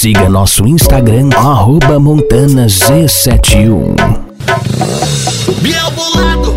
Siga nosso Instagram, @montanaz71. Biel bolado.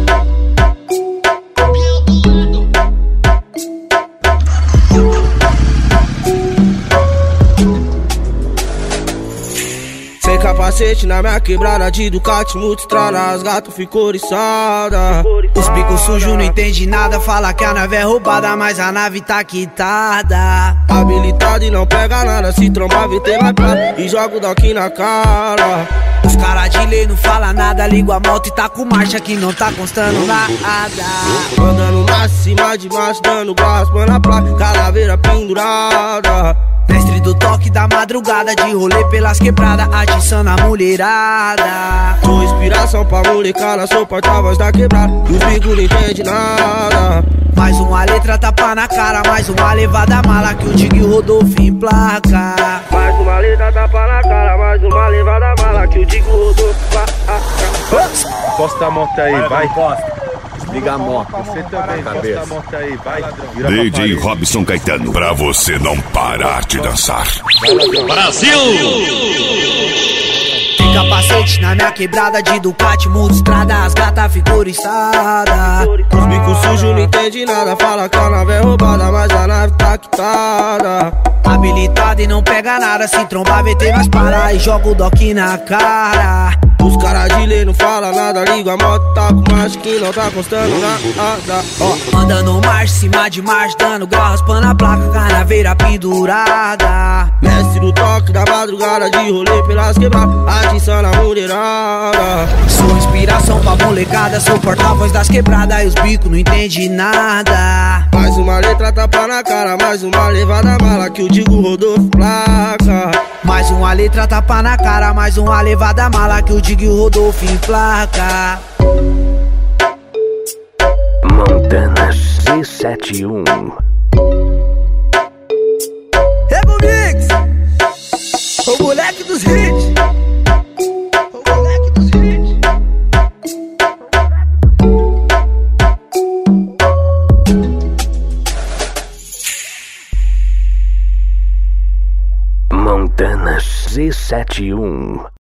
Sem capacete na minha quebrada de Ducati, multistrada, as gatas ficou oriçada. Os bicos sujos não entende nada, fala que a nave é roubada, mas a nave tá quitada. Habilitado e não pega nada, se trombar VT na cara e joga o dock na cara. Os cara de lei não fala nada, liga a moto e tá com marcha que não tá constando nada. Andando na cima de macho, dando gaspa na placa, calaveira pendurada. Mestre do toque da madrugada, de rolê pelas quebradas, atiçando a mulherada. Sou inspiração pra molecada, sou porta-voz da quebrada, e os bicos não entende nada. Mais uma letra tapa na cara, mais uma levada mala que o Digo e o Rodolfo emplaca. Mais uma letra tapa na cara, mais uma levada mala que o Digo e o Rodolfo emplaca. Posta a moto aí, vai. Liga a moto. Você também, posta a moto aí, vai. DJ Robson Caetano, pra você não parar de dançar. Brasil! Tem capacete na minha quebrada de Ducati, multistrada, as gatas ficou oriçada. Os bicos sujos não entende nada, fala que a nave é roubada, mas a nave tá quitada. Habilitado e não pega nada, se trombar VT nós para e joga o dock na cara. Os caras de lei não fala nada, liga a moto, tá com macho que não tá constando nada. Anda no marcha, cima de marcha, dando grau, raspando a placa, canaveira pendurada. Mestre do toque da madrugada, de rolê pelas quebradas, atiçando a mulherada. Sou inspiração pra molecada, sou porta-voz das quebradas e os bicos não entende nada. Mais uma letra tapa na cara, mais uma levada mala que o Digo Rodolfo placa. Mais uma letra tapa na cara, mais uma levada mala que o Digo e o Rodolfo emplaca. Montanaz 71. Ego Mix, o moleque dos hits. O moleque dos hits. Montanaz 71.